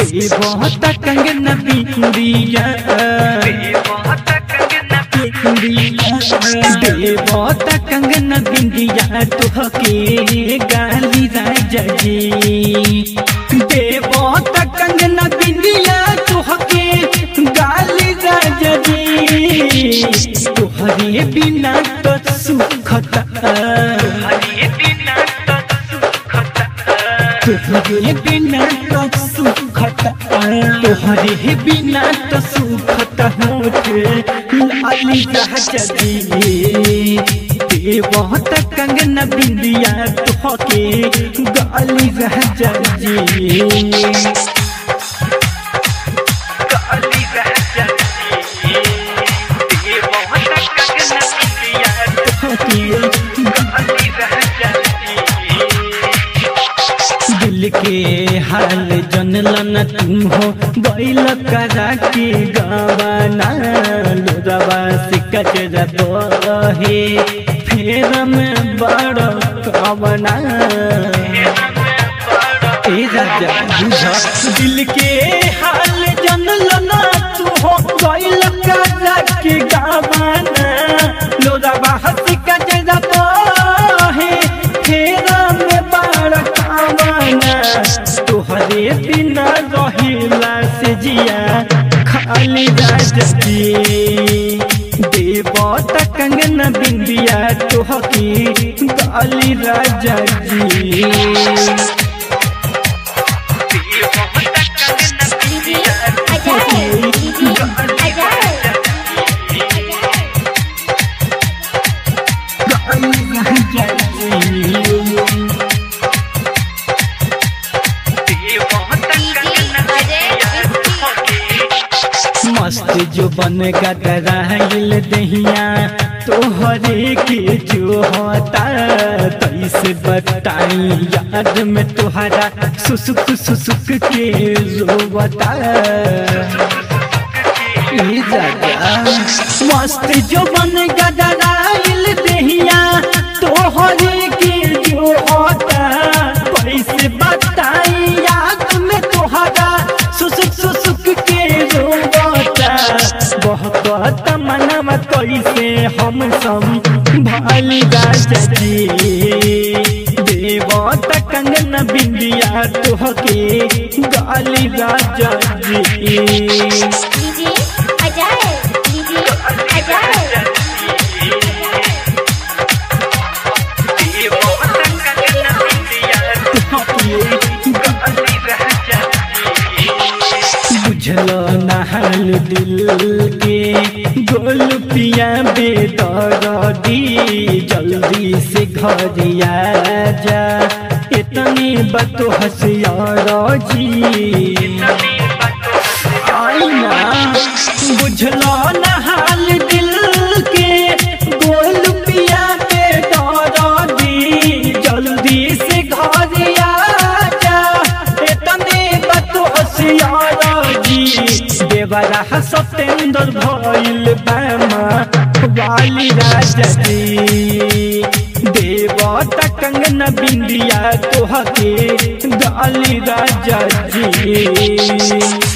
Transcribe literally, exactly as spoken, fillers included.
बहुत कंगन बिंदिया बहुत कंगन बिंदिया तुहके गाली राजा जी दे बहुत कंगन बिंदिया तुहके गाली राजा जी तुहरे बिना तो सुखता तुहरे बिना तो सुखता तुहरे बिना तो सुखता होठे लाली राजा जी दे बहुत कंगन बिंदिया तुहके गाली राजा जी गाली राजा जी दे बहुत कंगन बिंदिया तुहके गाली राजा दिल के हाल जनलन तुम हो गइल करा के गवाना लोरवा से कचरा बहे फेर में बड़ कवना ए राजा बुझा दिल के हाल जनलन तुम हो गइल करा के गवाना लोरवा से कचरा बहे फेर में बड़ तुहरे बिना रहिला से जिया खाली राजा जी देवत कंगन बिंदिया तुहकी गाली राजा जी मस्त जो बन गदराइल दहिया तोहरे के जो होता तैसे बताई याद में तोहरा सुसुक सुसुक के रोवता मस्त जो बन गदराइल दहिया तोहरे के जो होता तैसे बताई याद में तोहरा सुसुक सुसुक के रोवता बहुत मनवा कैसे हम सब भाली राजा जी देवत कंगन बिंदिया तुहके गाली राजा जी बुझलो नहाल दिल के गोल पिया बेदर्दी जल्दी से घर जा इतनी बतो हसियार जी आईना बुझलो नहाल दिल के गोल पिया बेदर्दी जल्दी से घर जा इतनी बतो हसियार देवरा सतेंद्र भइल बामा वाली राजा जी देवत कंगन बिंदिया तोहके गाली राजा जी।